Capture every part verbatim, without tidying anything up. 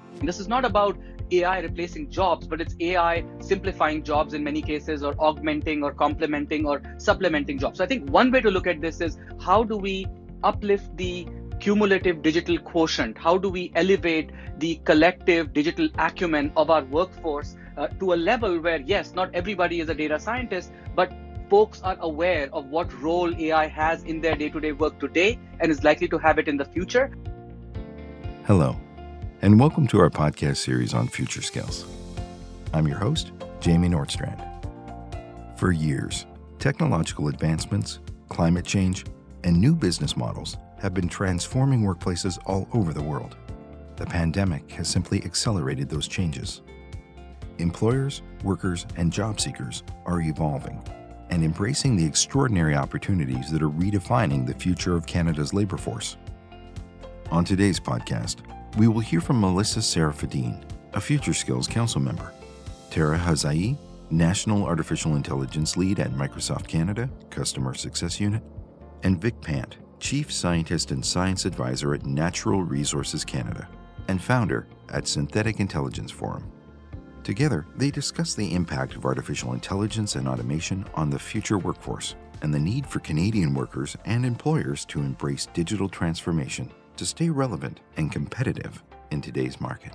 This is not about A I replacing jobs, but it's A I simplifying jobs in many cases, or augmenting or complementing or supplementing jobs. So I think one way to look at this is, how do we uplift the cumulative digital quotient? How do we elevate the collective digital acumen of our workforce uh, to a level where, yes, not everybody is a data scientist, but folks are aware of what role A I has in their day-to-day work today and is likely to have it in the future. Hello, and welcome to our podcast series on future skills. I'm your host, Jamie Nordstrand. For years, technological advancements, climate change, and new business models have been transforming workplaces all over the world. The pandemic has simply accelerated those changes. Employers, workers, and job seekers are evolving and embracing the extraordinary opportunities that are redefining the future of Canada's labor force. On today's podcast, we will hear from Melissa Serafadine, a Future Skills Council member, Tara Hazai, National Artificial Intelligence Lead at Microsoft Canada, Customer Success Unit, and Vic Pant, Chief Scientist and Science Advisor at Natural Resources Canada, and founder at Synthetic Intelligence Forum. Together, they discuss the impact of artificial intelligence and automation on the future workforce and the need for Canadian workers and employers to embrace digital transformation to stay relevant and competitive in today's market.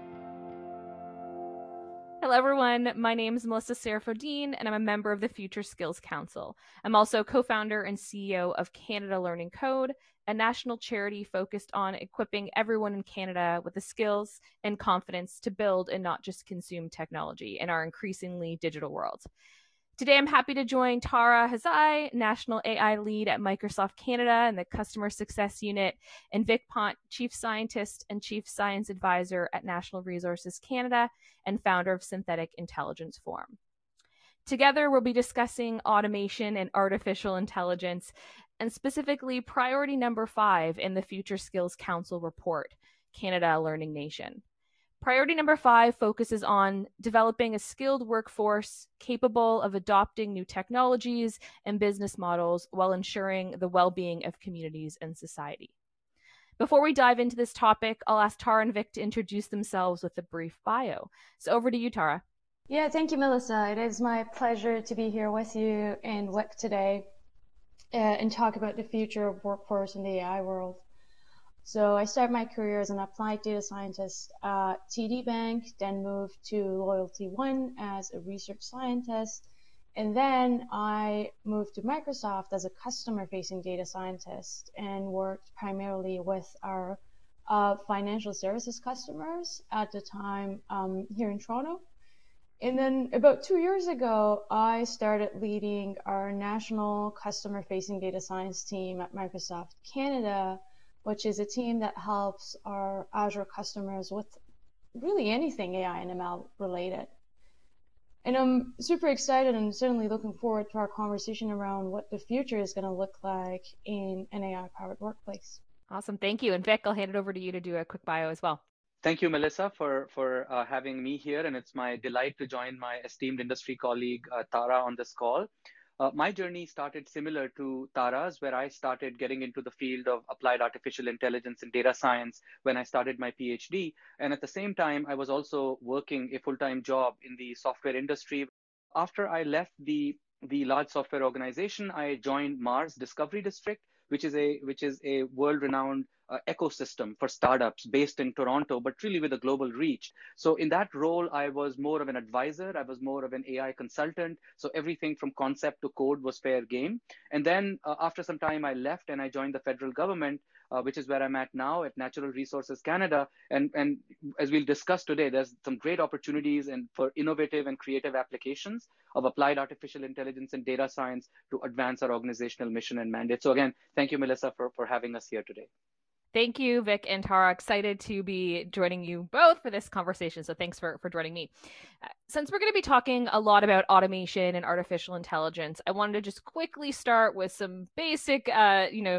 Hello, everyone. My name is Melissa Serafadine, and I'm a member of the Future Skills Council. I'm also co-founder and C E O of Canada Learning Code, a national charity focused on equipping everyone in Canada with the skills and confidence to build and not just consume technology in our increasingly digital world. Today, I'm happy to join Tara Hazai, National A I Lead at Microsoft Canada and the Customer Success Unit, and Vic Pant, Chief Scientist and Chief Science Advisor at Natural Resources Canada and founder of Synthetic Intelligence Forum. Together, we'll be discussing automation and artificial intelligence, and specifically priority number five in the Future Skills Council report, Canada a Learning Nation. Priority number five focuses on developing a skilled workforce capable of adopting new technologies and business models while ensuring the well-being of communities and society. Before we dive into this topic, I'll ask Tara and Vic to introduce themselves with a brief bio. So over to you, Tara. Yeah, thank you, Melissa. It is my pleasure to be here with you and Vic today uh, and talk about the future of workforce in the A I world. So I started my career as an applied data scientist at T D Bank, then moved to Loyalty One as a research scientist, and then I moved to Microsoft as a customer-facing data scientist and worked primarily with our uh, financial services customers at the time um, here in Toronto. And then about two years ago, I started leading our national customer-facing data science team at Microsoft Canada, which is a team that helps our Azure customers with really anything A I and M L related. And I'm super excited and certainly looking forward to our conversation around what the future is going to look like in an A I-powered workplace. Awesome. Thank you. And Vic, I'll hand it over to you to do a quick bio as well. Thank you, Melissa, for, for uh, having me here. And it's my delight to join my esteemed industry colleague, uh, Tara, on this call. Uh, my journey started similar to Tara's, where I started getting into the field of applied artificial intelligence and data science when I started my PhD. And at the same time, I was also working a full-time job in the software industry. After I left the, the large software organization, I joined Mars Discovery District, which is a, which is a world-renowned Uh, ecosystem for startups based in Toronto, but really with a global reach. So in that role, I was more of an advisor. I was more of an A I consultant. So everything from concept to code was fair game. And then uh, after some time, I left and I joined the federal government, uh, which is where I'm at now at Natural Resources Canada. And, and as we'll discuss today, there's some great opportunities and for innovative and creative applications of applied artificial intelligence and data science to advance our organizational mission and mandate. So again, thank you, Melissa, for, for having us here today. Thank you, Vic and Tara. Excited to be joining you both for this conversation. So thanks for, for joining me. Uh, since we're going to be talking a lot about automation and artificial intelligence, I wanted to just quickly start with some basic, uh, you know,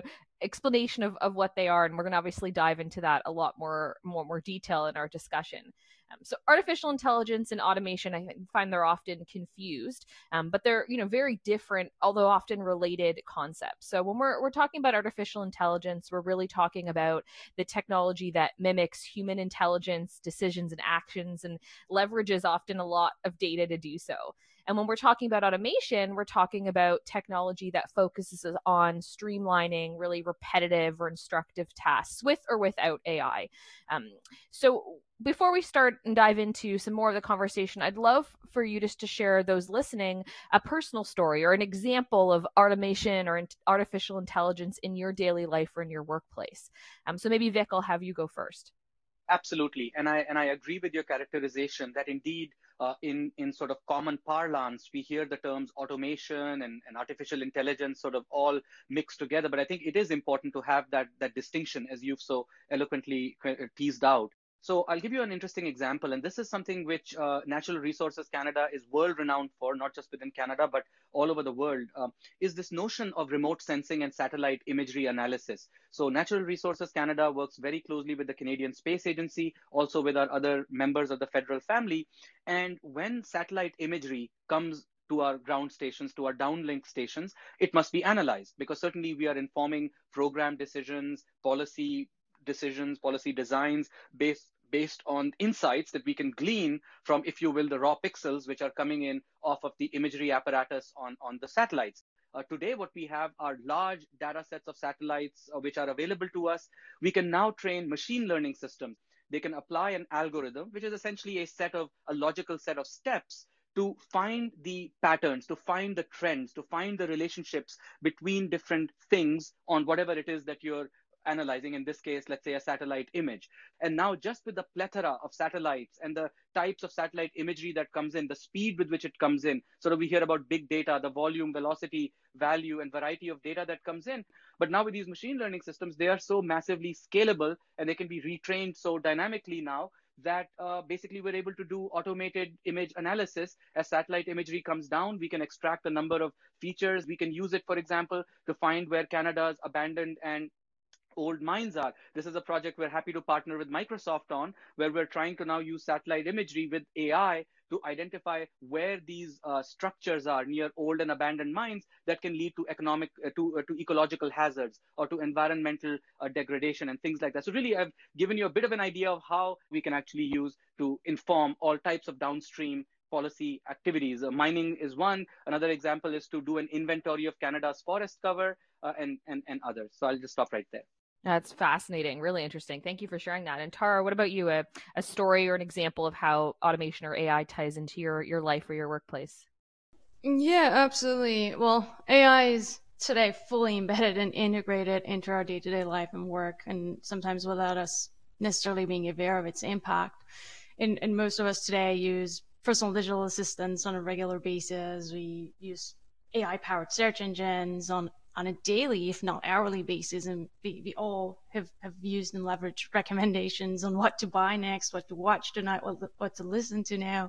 explanation of, of what they are, and we're going to obviously dive into that a lot more more more detail in our discussion. Um, so artificial intelligence and automation, I find they're often confused, um, but they're you know very different, although often related concepts. So when we're we're talking about artificial intelligence, we're really talking about the technology that mimics human intelligence, decisions, and actions, and leverages often a lot of data to do so. And when we're talking about automation, we're talking about technology that focuses on streamlining really repetitive or instructive tasks with or without A I. Um, so before we start and dive into some more of the conversation, I'd love for you just to share those listening a personal story or an example of automation or artificial intelligence in your daily life or in your workplace. Um, so maybe Vic, I'll have you go first. Absolutely. And I and I agree with your characterization that indeed uh, in, in sort of common parlance, we hear the terms automation and, and artificial intelligence sort of all mixed together. But I think it is important to have that, that distinction, as you've so eloquently teased out. So I'll give you an interesting example, and this is something which uh, Natural Resources Canada is world renowned for, not just within Canada, but all over the world, uh, is this notion of remote sensing and satellite imagery analysis. So Natural Resources Canada works very closely with the Canadian Space Agency, also with our other members of the federal family. And when satellite imagery comes to our ground stations, to our downlink stations, it must be analyzed, because certainly we are informing program decisions, policy decisions, policy designs based based on insights that we can glean from, if you will, the raw pixels which are coming in off of the imagery apparatus on, on the satellites. Uh, today, what we have are large data sets of satellites uh, which are available to us. We can now train machine learning systems. They can apply an algorithm, which is essentially a set of a logical set of steps to find the patterns, to find the trends, to find the relationships between different things on whatever it is that you're analyzing, in this case, let's say a satellite image. And now just with the plethora of satellites and the types of satellite imagery that comes in, the speed with which it comes in, sort of we hear about big data, the volume, velocity, value, and variety of data that comes in. But now with these machine learning systems, they are so massively scalable and they can be retrained so dynamically now that uh, basically we're able to do automated image analysis. As satellite imagery comes down, we can extract a number of features. We can use it, for example, to find where Canada's abandoned and old mines are. This is a project we're happy to partner with Microsoft on, where we're trying to now use satellite imagery with A I to identify where these uh, structures are near old and abandoned mines that can lead to economic, uh, to, uh, to ecological hazards or to environmental uh, degradation and things like that. So really, I've given you a bit of an idea of how we can actually use to inform all types of downstream policy activities. Uh, mining is one. Another example is to do an inventory of Canada's forest cover uh, and, and, and others. So I'll just stop right there. That's fascinating. Really interesting. Thank you for sharing that. And Tara, what about you? A, a story or an example of how automation or A I ties into your, your life or your workplace? Yeah, absolutely. Well, A I is today fully embedded and integrated into our day-to-day life and work, and sometimes without us necessarily being aware of its impact. And, and most of us today use personal digital assistants on a regular basis. We use A I-powered search engines on on a daily, if not hourly basis, and we, we all have, have used and leveraged recommendations on what to buy next, what to watch tonight, what, what to listen to now.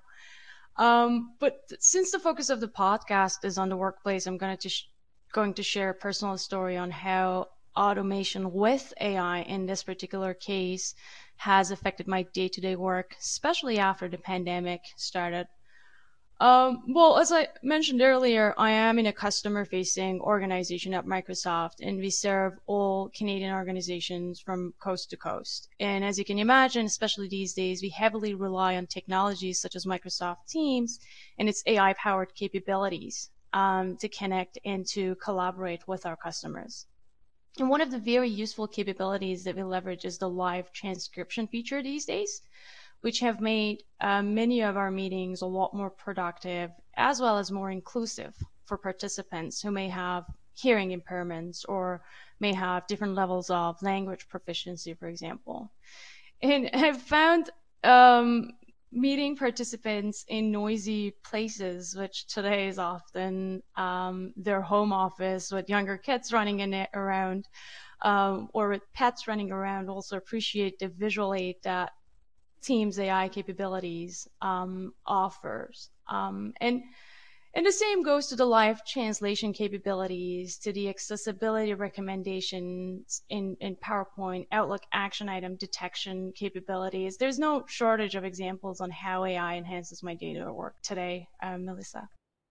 Um, but since the focus of the podcast is on the workplace, I'm going to sh- going to share a personal story on how automation with A I in this particular case has affected my day-to-day work, especially after the pandemic started. Um, well, as I mentioned earlier, I am in a customer-facing organization at Microsoft, and we serve all Canadian organizations from coast to coast. And as you can imagine, especially these days, we heavily rely on technologies such as Microsoft Teams and its A I-powered capabilities um, to connect and to collaborate with our customers. And one of the very useful capabilities that we leverage is the live transcription feature these days, which have made uh, many of our meetings a lot more productive, as well as more inclusive for participants who may have hearing impairments or may have different levels of language proficiency, for example. And I've found um, meeting participants in noisy places, which today is often um, their home office with younger kids running in it around, um, or with pets running around, also appreciate the visual aid that Teams A I capabilities um, offers. Um, and And the same goes to the live translation capabilities, to the accessibility recommendations in, in PowerPoint, Outlook action item detection capabilities. There's no shortage of examples on how A I enhances my data work today, uh, Melissa.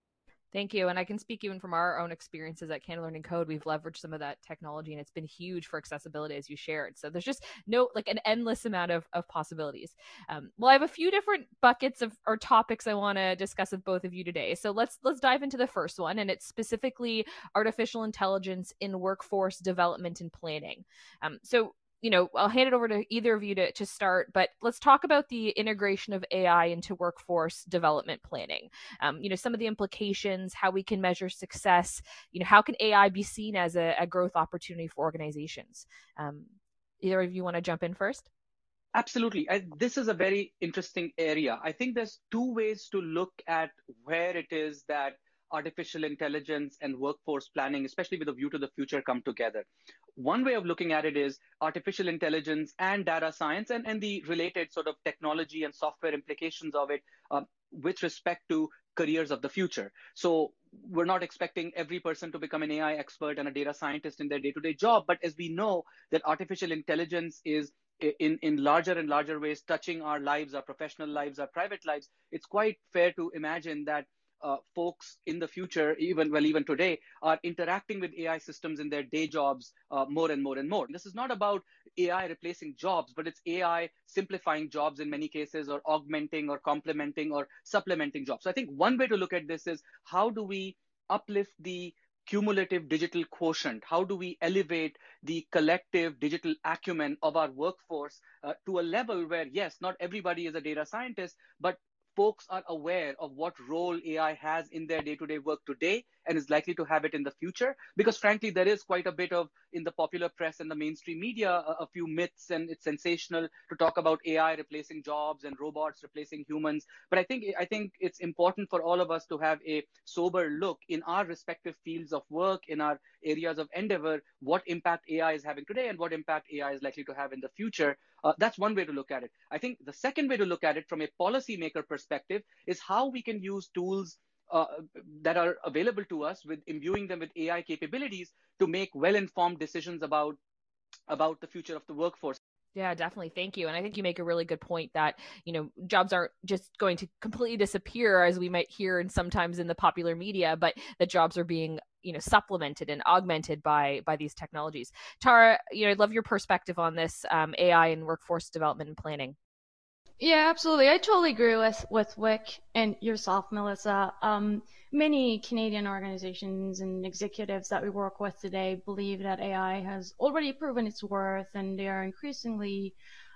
Thank you. And I can speak even from our own experiences at Canada Learning Code. We've leveraged some of that technology and it's been huge for accessibility, as you shared. So there's just no, like an endless amount of, of possibilities. Um, well, I have a few different buckets of or topics I want to discuss with both of you today. So let's let's dive into the first one, and it's specifically artificial intelligence in workforce development and planning. Um, so you know, I'll hand it over to either of you to, to start, but let's talk about the integration of A I into workforce development planning. Um, you know, some of the implications, how we can measure success, you know, how can A I be seen as a, a growth opportunity for organizations? Um, either of you want to jump in first? Absolutely. I, this is a very interesting area. I think there's two ways to look at where it is that artificial intelligence and workforce planning, especially with a view to the future, come together. One way of looking at it is artificial intelligence and data science and, and the related sort of technology and software implications of it uh, with respect to careers of the future. So we're not expecting every person to become an A I expert and a data scientist in their day-to-day job. But as we know that artificial intelligence is in, in larger and larger ways touching our lives, our professional lives, our private lives, it's quite fair to imagine that uh, folks in the future, even well, even today, are interacting with A I systems in their day jobs uh, more and more and more. This is not about A I replacing jobs, but it's A I simplifying jobs in many cases, or augmenting or complementing or supplementing jobs. So I think one way to look at this is how do we uplift the cumulative digital quotient? How do we elevate the collective digital acumen of our workforce uh, to a level where, yes, not everybody is a data scientist, but folks are aware of what role A I has in their day-to-day work today and is likely to have it in the future? Because frankly, there is quite a bit of, in the popular press and the mainstream media, a, a few myths, and it's sensational to talk about A I replacing jobs and robots replacing humans. But I think, I think it's important for all of us to have a sober look in our respective fields of work, in our areas of endeavor, what impact A I is having today and what impact A I is likely to have in the future. Uh, that's one way to look at it. I think the second way to look at it from a policymaker perspective is how we can use tools uh, that are available to us, with imbuing them with A I capabilities to make well-informed decisions about, about the future of the workforce. Yeah, definitely. Thank you. And I think you make a really good point that, you know, jobs aren't just going to completely disappear, as we might hear and sometimes in the popular media, but that jobs are being, you know, supplemented and augmented by by these technologies. Tara, you know, I'd love your perspective on this, um, A I and workforce development and planning. Yeah, absolutely. I totally agree with, with Wick and yourself, Melissa. Um, many Canadian organizations and executives that we work with today believe that A I has already proven its worth, and they are increasingly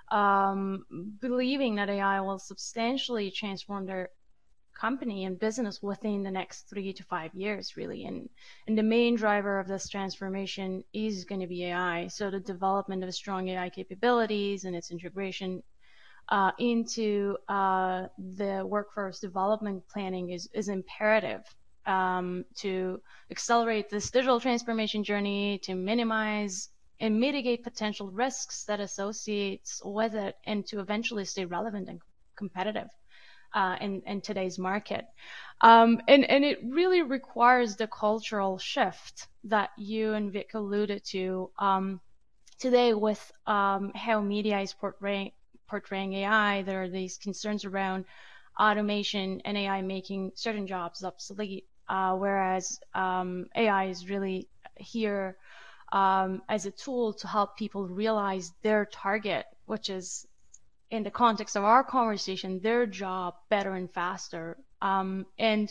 um, believing that A I will substantially transform their company and business within the next three to five years, really. And, and the main driver of this transformation is going to be A I. So the development of strong A I capabilities and its integration Uh, into uh, the workforce development planning is, is imperative um, to accelerate this digital transformation journey, to minimize and mitigate potential risks that associates with it, and to eventually stay relevant and competitive uh, in, in today's market. Um, and, and it really requires the cultural shift that you and Vic alluded to um, today with um, how media is portraying portraying A I. There are these concerns around automation and A I making certain jobs obsolete, uh, whereas um, A I is really here um, as a tool to help people realize their target, which is, in the context of our conversation, their job better and faster. Um, and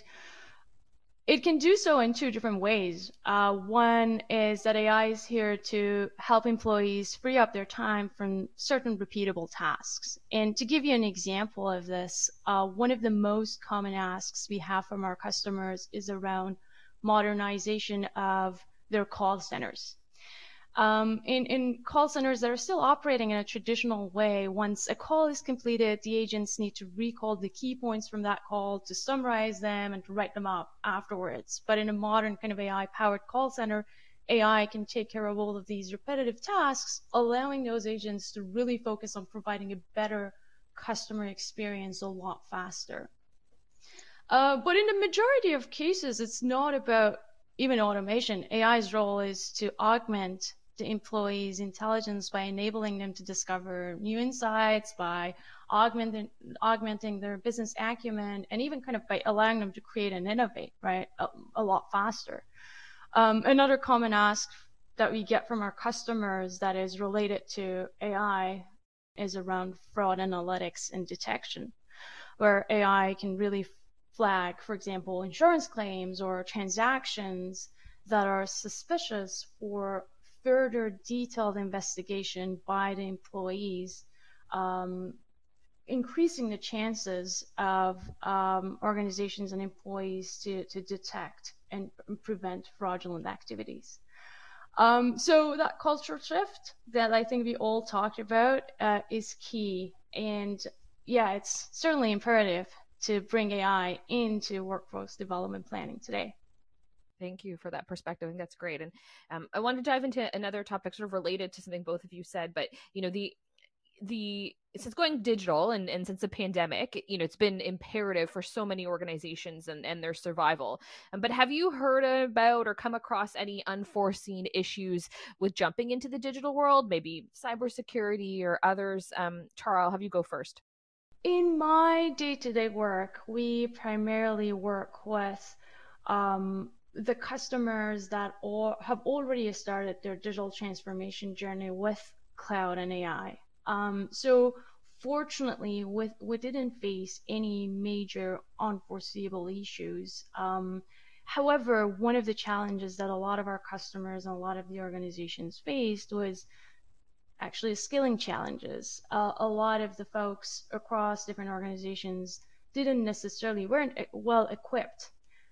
it can do so in two different ways. Uh, one is that A I is here to help employees free up their time from certain repeatable tasks. And to give you an example of this, uh, one of the most common asks we have from our customers is around modernization of their call centers. Um, in, in call centers that are still operating in a traditional way, once a call is completed, the agents need to recall the key points from that call, to summarize them and to write them up afterwards. But in a modern kind of A I-powered call center, A I can take care of all of these repetitive tasks, allowing those agents to really focus on providing a better customer experience a lot faster. Uh, but in the majority of cases, it's not about even automation. A I's role is to augment the employees' intelligence by enabling them to discover new insights, by augmenting augmenting their business acumen, and even kind of by allowing them to create and innovate, right, a, a lot faster. Um, another common ask that we get from our customers that is related to A I is around fraud analytics and detection, where A I can really flag, for example, insurance claims or transactions that are suspicious for further detailed investigation by the employees, um, increasing the chances of um, organizations and employees to, to detect and prevent fraudulent activities. Um, so that culture shift that I think we all talked about uh, is key. And yeah, it's certainly imperative to bring A I into workforce development planning today. Thank you for that perspective. I think that's great. And um, I want to dive into another topic sort of related to something both of you said, but you know, the the since going digital and, and since the pandemic, you know, it's been imperative for so many organizations and, and their survival. Um, but have you heard about or come across any unforeseen issues with jumping into the digital world, maybe cybersecurity or others? Um, Tara, I'll have you go first. In my day-to-day work, we primarily work with um, the customers that all, have already started their digital transformation journey with cloud and A I. Um, so fortunately, with, we didn't face any major unforeseeable issues. Um, however, one of the challenges that a lot of our customers and a lot of the organizations faced was actually skilling challenges. Uh, a lot of the folks across different organizations didn't necessarily weren't well equipped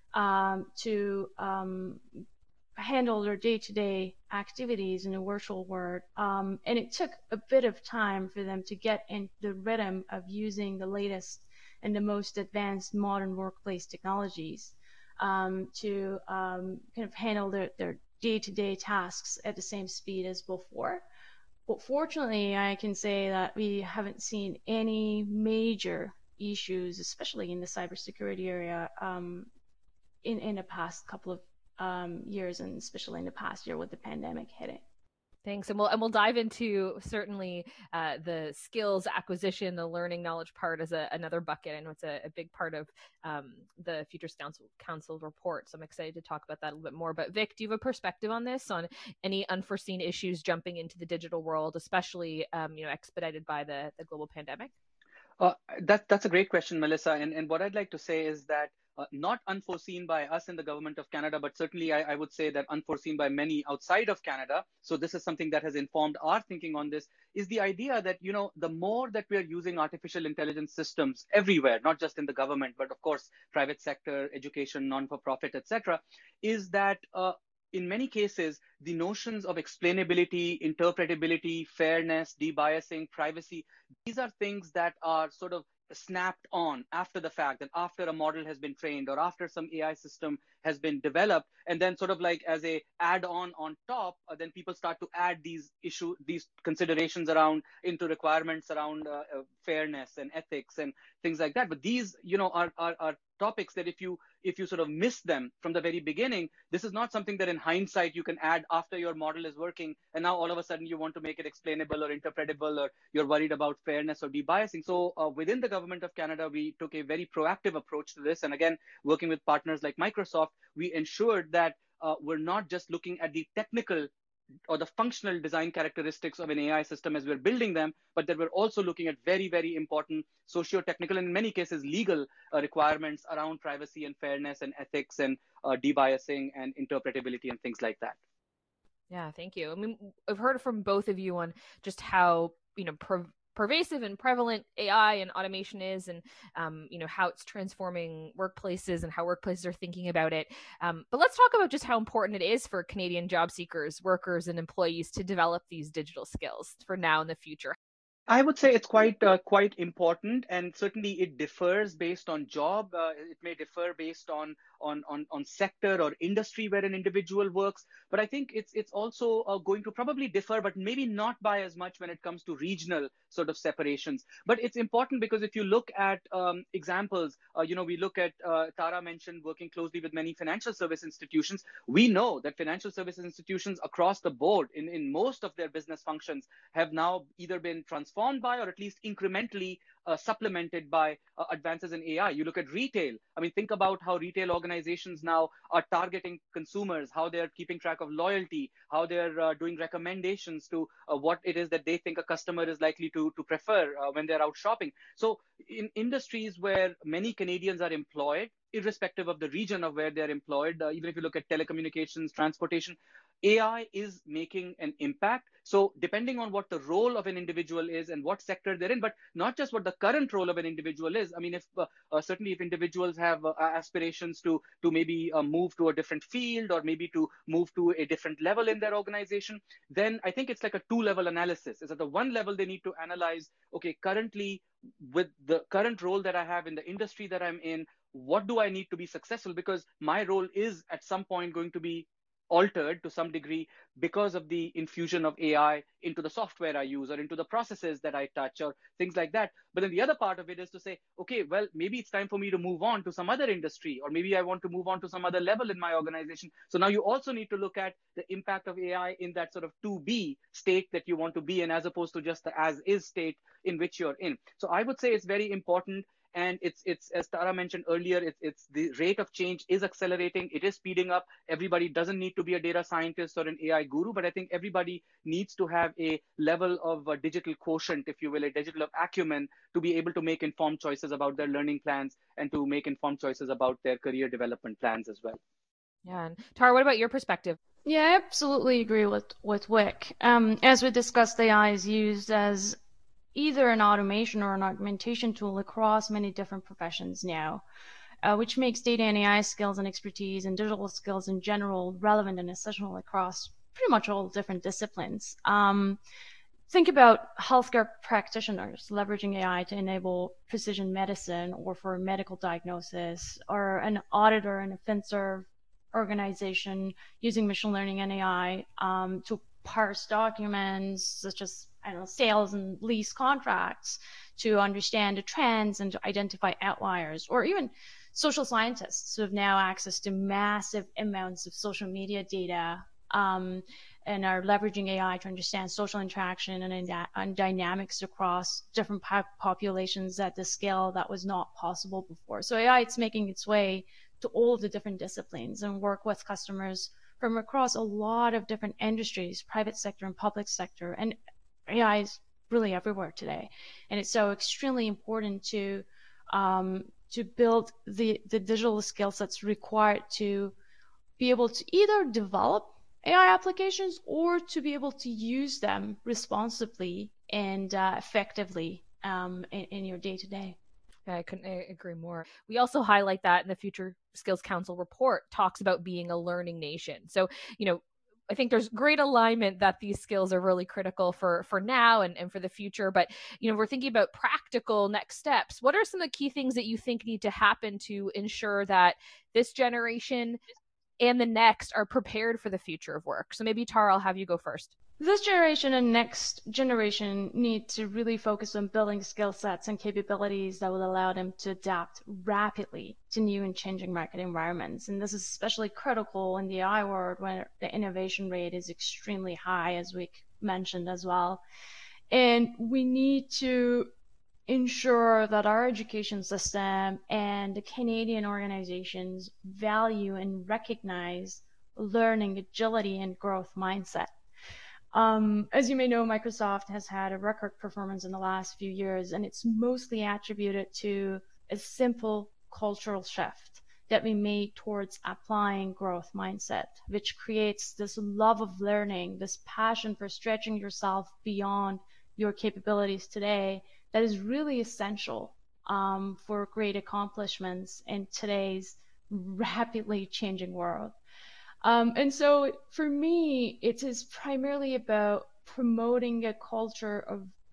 um, to um, handle their day-to-day activities in a virtual world, um, and it took a bit of time for them to get in the rhythm of using the latest and the most advanced modern workplace technologies um, to um, kind of handle their, their day-to-day tasks at the same speed as before. But fortunately, I can say that we haven't seen any major issues, especially in the cybersecurity area, um, in, in the past couple of um, years, and especially in the past year with the pandemic hitting. Thanks, and we'll and we'll dive into certainly uh, the skills acquisition, the learning knowledge part as a, another bucket. I know it's a, a big part of um, the Futures Council Council report, so I'm excited to talk about that a little bit more. But Vic, do you have a perspective on this, on any unforeseen issues jumping into the digital world, especially um, you know expedited by the the global pandemic? Uh, that, that's a great question, Melissa. And, and what I'd like to say is that uh, not unforeseen by us in the government of Canada, but certainly I, I would say that unforeseen by many outside of Canada. So this is something that has informed our thinking on this, is the idea that, you know, the more that we are using artificial intelligence systems everywhere, not just in the government, but of course, private sector, education, non-for-profit, et cetera, is that uh, in many cases, the notions of explainability, interpretability, fairness, debiasing, privacy, these are things that are sort of snapped on after the fact, that after a model has been trained or after some A I system has been developed, and then sort of like as a add-on on top, uh, then people start to add these issue, these considerations around into requirements around uh, uh, fairness and ethics and things like that. But these, you know, are, are, are topics that if you if you sort of miss them from the very beginning, this is not something that in hindsight you can add after your model is working, and now all of a sudden you want to make it explainable or interpretable, or you're worried about fairness or debiasing. So uh, within the government of Canada, we took a very proactive approach to this. And again, working with partners like Microsoft, we ensured that uh, we're not just looking at the technical or the functional design characteristics of an A I system as we're building them, but that we're also looking at very, very important socio-technical and in many cases legal uh, requirements around privacy and fairness and ethics and uh, debiasing and interpretability and things like that. Yeah, thank you. I mean, I've heard from both of you on just how, you know, per- pervasive and prevalent A I and automation is, and um, you know, how it's transforming workplaces and how workplaces are thinking about it. Um, but let's talk about just how important it is for Canadian job seekers, workers, and employees to develop these digital skills for now and the future. I would say it's quite uh, quite important, and certainly it differs based on job. Uh, it may differ based on on on on sector or industry where an individual works. But I think it's it's also uh, going to probably differ, but maybe not by as much when it comes to regional sort of separations. But it's important because if you look at um, examples, uh, you know, we look at uh, Tara mentioned working closely with many financial service institutions. We know that financial services institutions across the board in in most of their business functions have now either been transformed by or at least incrementally uh, supplemented by uh, advances in A I. You look at retail. I mean, think about how retail organizations now are targeting consumers, how they're keeping track of loyalty, how they're uh, doing recommendations to uh, what it is that they think a customer is likely to, to prefer uh, when they're out shopping. So in industries where many Canadians are employed, irrespective of the region of where they're employed, uh, even if you look at telecommunications, transportation, A I is making an impact. So depending on what the role of an individual is and what sector they're in, but not just what the current role of an individual is. I mean, if uh, uh, certainly if individuals have uh, aspirations to to maybe uh, move to a different field or maybe to move to a different level in their organization, then I think it's like a two-level analysis. Is at the one level they need to analyze, okay, currently with the current role that I have in the industry that I'm in, what do I need to be successful? Because my role is at some point going to be altered to some degree because of the infusion of A I into the software I use or into the processes that I touch or things like that. But then the other part of it is to say, okay, well, maybe it's time for me to move on to some other industry, or maybe I want to move on to some other level in my organization. So now you also need to look at the impact of A I in that sort of to be state that you want to be in, as opposed to just the as is state in which you're in. So I would say it's very important. And it's it's as Tara mentioned earlier, it's it's the rate of change is accelerating. It is speeding up. Everybody doesn't need to be a data scientist or an A I guru, but I think everybody needs to have a level of a digital quotient, if you will, a digital acumen to be able to make informed choices about their learning plans and to make informed choices about their career development plans as well. Yeah, and Tara, what about your perspective? Yeah, I absolutely agree with with Wick. Um, as we discussed, A I is used as either an automation or an augmentation tool across many different professions now, uh, which makes data and A I skills and expertise and digital skills in general relevant and essential across pretty much all different disciplines. Um, think about healthcare practitioners leveraging A I to enable precision medicine or for medical diagnosis, or an auditor in a FinServ organization using machine learning and A I um, to parse documents such as, I don't know, sales and lease contracts to understand the trends and to identify outliers, or even social scientists who have now access to massive amounts of social media data um, and are leveraging A I to understand social interaction and, and dynamics across different po- populations at the scale that was not possible before. So A I is making its way to all of the different disciplines and work with customers from across a lot of different industries, private sector and public sector. And A I is really everywhere today. And it's so extremely important to um, to build the, the digital skill sets required to be able to either develop A I applications or to be able to use them responsibly and uh, effectively um, in, in your day-to-day. I couldn't agree more. We also highlight that in the Future Skills Council report, talks about being a learning nation. So, you know, I think there's great alignment that these skills are really critical for for now and, and for the future. But, you know, we're thinking about practical next steps. What are some of the key things that you think need to happen to ensure that this generation and the next are prepared for the future of work? So maybe, Tara, I'll have you go first. This generation and next generation need to really focus on building skill sets and capabilities that will allow them to adapt rapidly to new and changing market environments. And this is especially critical in the A I world, where the innovation rate is extremely high, as we mentioned as well. And we need to ensure that our education system and the Canadian organizations value and recognize learning, agility, and growth mindset. Um, as you may know, Microsoft has had a record performance in the last few years, and it's mostly attributed to a simple cultural shift that we made towards applying growth mindset, which creates this love of learning, this passion for stretching yourself beyond your capabilities today that is really essential um, for great accomplishments in today's rapidly changing world. Um, and so for me, it is primarily about promoting a culture of,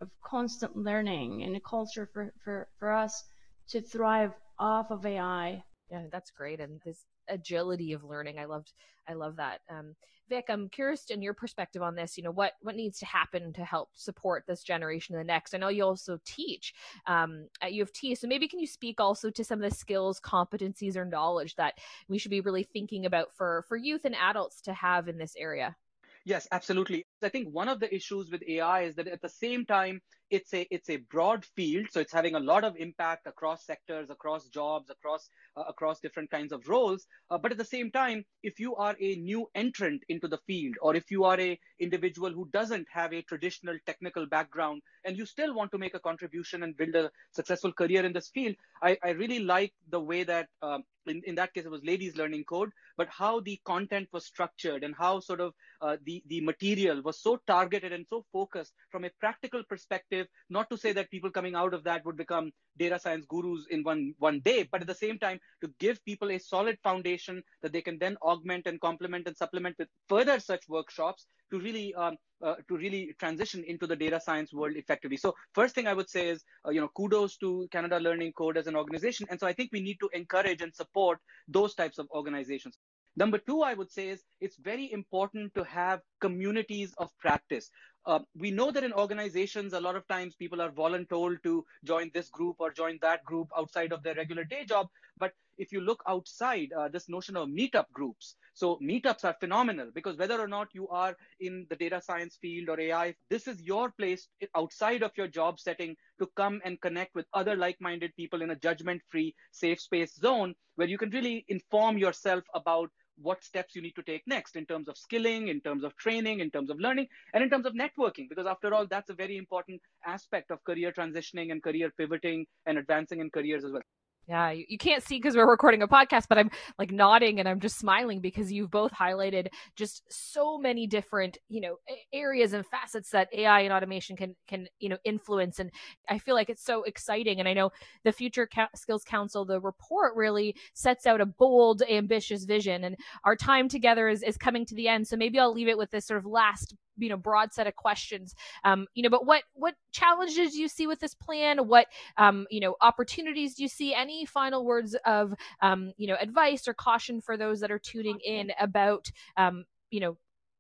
of constant learning and a culture for, for, for us to thrive off of A I. Yeah, that's great. And this agility of learning, I loved, I love that. Um, Vic, I'm curious in your perspective on this, you know, what, what needs to happen to help support this generation and the next? I know you also teach um, at U of T. So maybe can you speak also to some of the skills, competencies, or knowledge that we should be really thinking about for, for youth and adults to have in this area? Yes, absolutely. I think one of the issues with A I is that at the same time, it's a it's a broad field, so it's having a lot of impact across sectors, across jobs, across uh, across different kinds of roles. Uh, but at the same time, if you are a new entrant into the field, or if you are a individual who doesn't have a traditional technical background, and you still want to make a contribution and build a successful career in this field, I, I really like the way that um, in, in that case it was Ladies Learning Code, but how the content was structured and how sort of uh, the the material was so targeted and so focused from a practical perspective. Not to say that people coming out of that would become data science gurus in one one day, but at the same time to give people a solid foundation that they can then augment and complement and supplement with further such workshops to really um, uh, to really transition into the data science world effectively. So first thing I would say is uh, you know kudos to Canada Learning Code as an organization, and so I think we need to encourage and support those types of organizations. Number two, I would say is it's very important to have communities of practice. Uh, we know that in organizations, a lot of times people are voluntold to join this group or join that group outside of their regular day job. But if you look outside, uh, this notion of meetup groups. So meetups are phenomenal because whether or not you are in the data science field or A I, this is your place outside of your job setting to come and connect with other like-minded people in a judgment-free, safe space zone where you can really inform yourself about what steps you need to take next in terms of skilling, in terms of training, in terms of learning, and in terms of networking, because after all, that's a very important aspect of career transitioning and career pivoting and advancing in careers as well. Yeah, you, you can't see because we're recording a podcast, but I'm like nodding and I'm just smiling because you've both highlighted just so many different, you know, areas and facets that A I and automation can can you know influence. And I feel like it's so exciting. And I know the Future Skills Council, the report really sets out a bold, ambitious vision. And our time together is is coming to the end. So maybe I'll leave it with this sort of last, you know, broad set of questions. Um, you know, but what what challenges do you see with this plan? What um, you know, opportunities do you see? Any final words of um, you know, advice or caution for those that are tuning in about um, you know,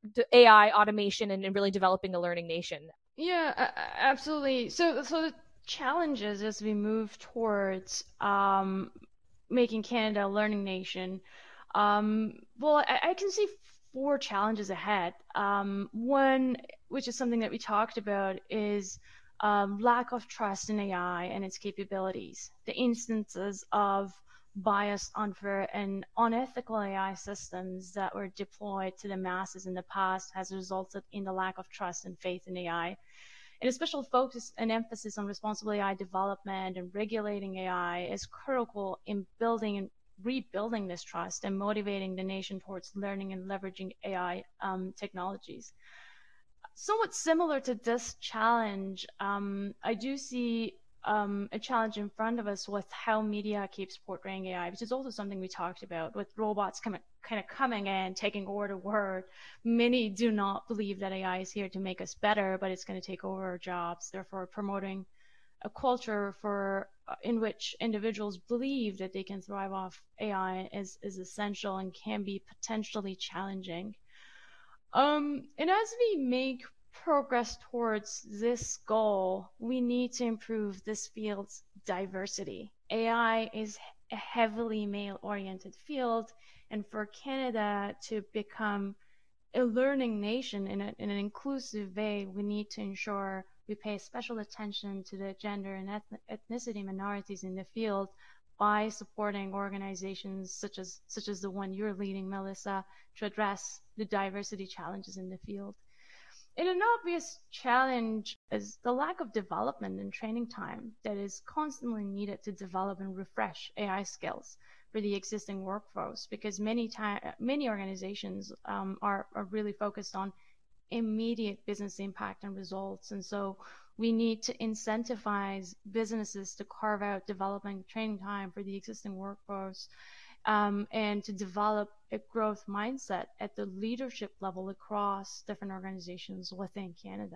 A I automation and, and really developing a learning nation? Yeah, uh, absolutely. So, so the challenges as we move towards um, making Canada a learning nation. Um, well, I, I can see four challenges ahead. Um, one, which is something that we talked about, is um, lack of trust in A I and its capabilities. The instances of biased, unfair, and unethical A I systems that were deployed to the masses in the past has resulted in the lack of trust and faith in A I. And a special focus and emphasis on responsible A I development and regulating A I is critical in building and rebuilding this trust and motivating the nation towards learning and leveraging A I um, technologies. Somewhat similar to this challenge, um, I do see um, a challenge in front of us with how media keeps portraying A I, which is also something we talked about with robots coming, kind of coming in, taking over the world. Many do not believe that A I is here to make us better, but it's going to take over our jobs. Therefore, promoting a culture for uh, in which individuals believe that they can thrive off A I is, is essential and can be potentially challenging. Um, and as we make progress towards this goal, we need to improve this field's diversity. A I is a heavily male-oriented field, and for Canada to become a learning nation in, a, in an inclusive way, we need to ensure we pay special attention to the gender and ethnicity minorities in the field by supporting organizations such as such as the one you're leading, Melissa, to address the diversity challenges in the field. And an obvious challenge is the lack of development and training time that is constantly needed to develop and refresh A I skills for the existing workforce, because many time many organizations um, are, are really focused on immediate business impact and results. And so we need to incentivize businesses to carve out development training time for the existing workforce, um, and to develop a growth mindset at the leadership level across different organizations within Canada.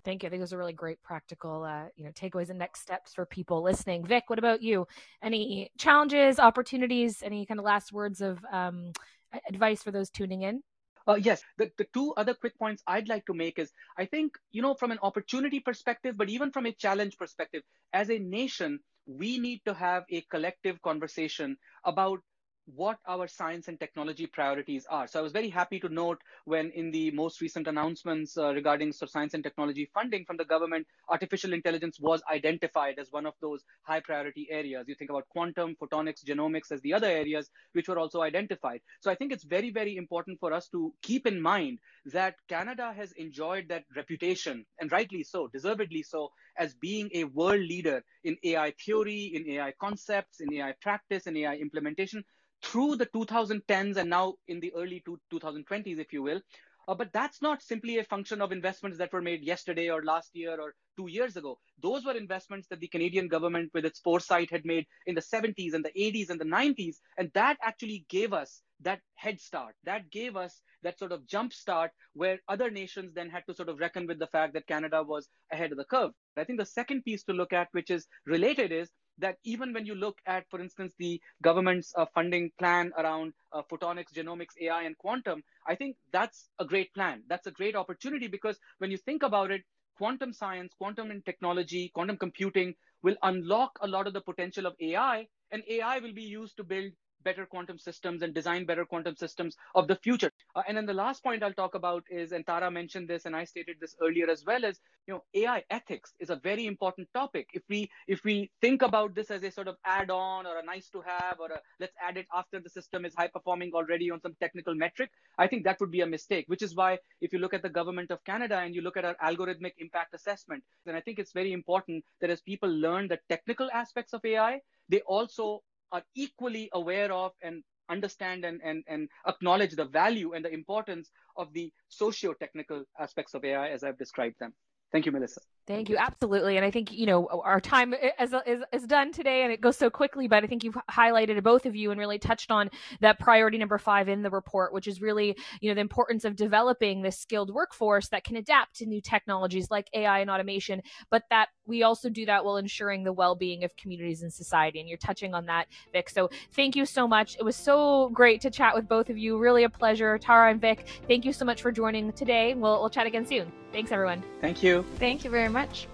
Thank you. I think those are really great practical, uh, you know, takeaways and next steps for people listening. Vic, what about you? Any challenges, opportunities, any kind of last words of um, advice for those tuning in? Uh, yes, the, the two other quick points I'd like to make is, I think, you know, from an opportunity perspective, but even from a challenge perspective, as a nation, we need to have a collective conversation about what our science and technology priorities are. So I was very happy to note when in the most recent announcements uh, regarding so science and technology funding from the government, artificial intelligence was identified as one of those high priority areas. You think about quantum, photonics, genomics as the other areas which were also identified. So I think it's very, very important for us to keep in mind that Canada has enjoyed that reputation, and rightly so, deservedly so, as being a world leader in A I theory, in A I concepts, in A I practice, in A I implementation, through the two thousand tens and now in the early two thousand twenties, if you will. Uh, but that's not simply a function of investments that were made yesterday or last year or two years ago. Those were investments that the Canadian government with its foresight had made in the seventies and the eighties and the nineties. And that actually gave us that head start. That gave us that sort of jump start where other nations then had to sort of reckon with the fact that Canada was ahead of the curve. I think the second piece to look at, which is related, is that even when you look at, for instance, the government's uh, funding plan around uh, photonics, genomics, A I, and quantum, I think that's a great plan. That's a great opportunity because when you think about it, quantum science, quantum and technology, quantum computing will unlock a lot of the potential of A I, and A I will be used to build better quantum systems and design better quantum systems of the future. Uh, and then the last point I'll talk about is, and Tara mentioned this, and I stated this earlier as well, is, you know, A I ethics is a very important topic. If we if we think about this as a sort of add-on or a nice to have, or a let's add it after the system is high performing already on some technical metric, I think that would be a mistake, which is why if you look at the government of Canada and you look at our algorithmic impact assessment, then I think it's very important that as people learn the technical aspects of A I, they also are equally aware of and understand and, and, and acknowledge the value and the importance of the socio-technical aspects of A I as I've described them. Thank you, Melissa. Thank you. Absolutely. And I think, you know, our time is, is, is done today and it goes so quickly, but I think you've highlighted both of you and really touched on that priority number five in the report, which is really, you know, the importance of developing this skilled workforce that can adapt to new technologies like A I and automation, but that we also do that while ensuring the well-being of communities and society. And you're touching on that, Vic. So thank you so much. It was so great to chat with both of you. Really a pleasure. Tara and Vic, thank you so much for joining today. We'll, we'll chat again soon. Thanks, everyone. Thank you. Thank you very much.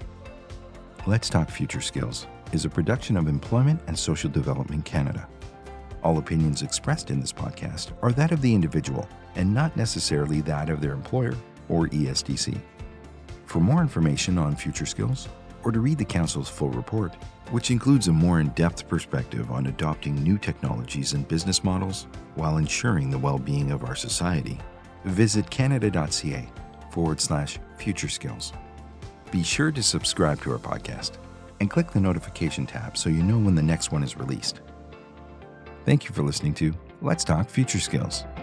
Let's Talk Future Skills is a production of Employment and Social Development Canada. All opinions expressed in this podcast are that of the individual and not necessarily that of their employer or E S D C. For more information on future skills, or to read the Council's full report, which includes a more in-depth perspective on adopting new technologies and business models while ensuring the well-being of our society, visit canada.ca forward slash future skills. Be sure to subscribe to our podcast and click the notification tab so you know when the next one is released. Thank you for listening to Let's Talk Future Skills.